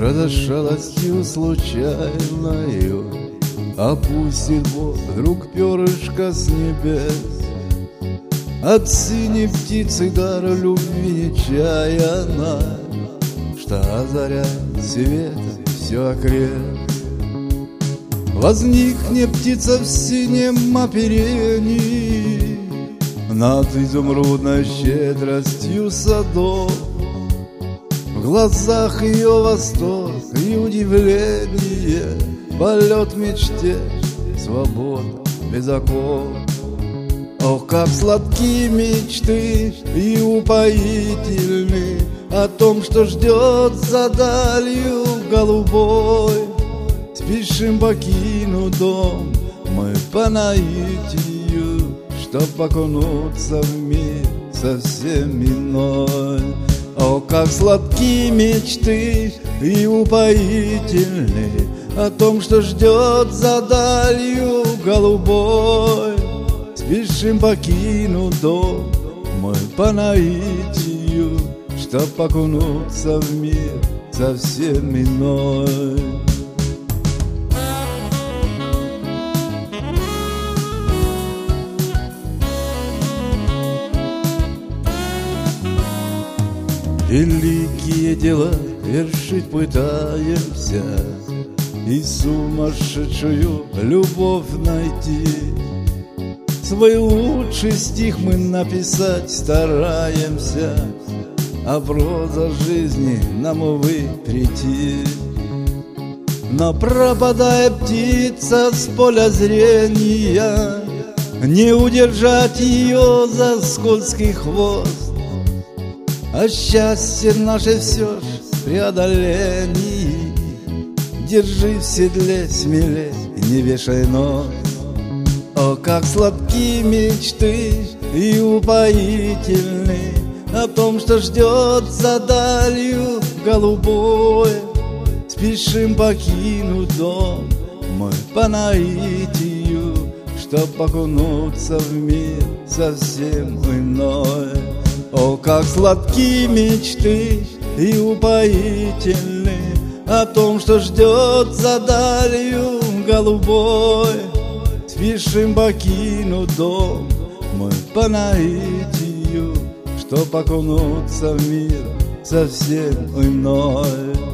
когда шалостью случайною опустит Бог вдруг перышко с небес. От синей птицы дар любви нечаянно, что озаряет светом все окрест. Возникне птица в синем оперении над изумрудной щедростью садов. В глазах ее восторг и удивление, полет в мечте, свобода без оков. Ох, как сладки мечты и упоительны о том, что ждет за далью голубой. Спешим покинуть дом мы по наитию, чтоб окунуться в мир совсем иной. О, как сладки мечты и упоительны о том, что ждет за далью голубой. Спешим покинуть дом мы по наитию, чтоб окунуться в мир совсем иной. Великие дела вершить пытаемся и сумасшедшую любовь найти. Свой лучший стих мы написать стараемся, а проза жизни нам, увы, претит. Но пропадая птица с поля зрения, не удержать ее за скользкий хвост. А счастье наше все ж в преодолении. Держи в седле смелей, не вешай нос. О, как сладки мечты и упоительны о том, что ждет за далью голубой. Спешим покинуть дом мы по наитию, чтоб окунуться в мир совсем иной. О, как сладки мечты и упоительны о том, что ждет за далью голубой. Спешим покинуть дом мы по наитию, чтоб окунуться в мир совсем иной.